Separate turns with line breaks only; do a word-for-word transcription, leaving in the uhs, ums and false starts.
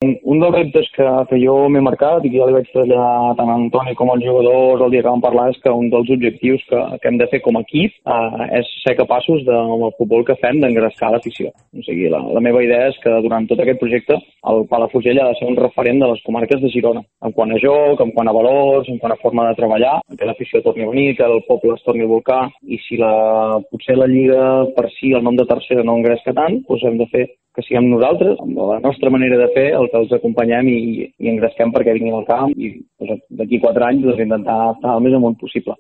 un dels reptes que, que jo m'he marcat i que ja li vaig traslladar tant a Antoni com als jugadors el dia que vam parlar és que un dels objectius que, que hem de fer com a equip eh, és ser capaços de, amb el futbol que fem d'engrescar l'afició. O sigui, la, la meva idea és que durant tot aquest projecte el Palafrugell ha de ser un referent de les comarques de Girona, en quant a joc, en quant a valors, en quant a forma de treballar, que l'afició torni a venir, que el poble es torni a volcar, i si la, potser la Lliga per si el nom de tercera no engresca tant, doncs hem de fer que siguem nosaltres, amb la nostra manera de fer, el que els acompanyem i, i engresquem perquè vinguin al camp i doncs, d'aquí quatre anys doncs, intentar estar el més amunt possible.